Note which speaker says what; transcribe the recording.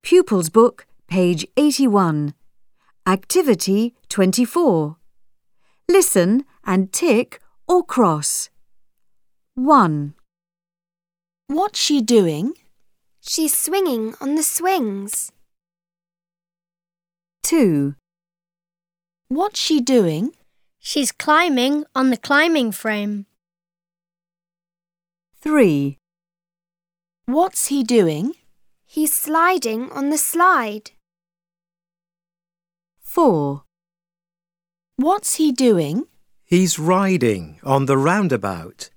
Speaker 1: Pupils Book, page 81. Activity 24. Listen and tick or cross. 1.
Speaker 2: What's she doing?
Speaker 3: She's swinging on the swings.
Speaker 1: 2.
Speaker 2: What's she doing?
Speaker 4: She's climbing on the climbing frame.
Speaker 1: 3.
Speaker 2: What's he doing?
Speaker 3: He's sliding on the slide.
Speaker 1: 4.
Speaker 2: What's he doing?
Speaker 5: He's riding on the roundabout.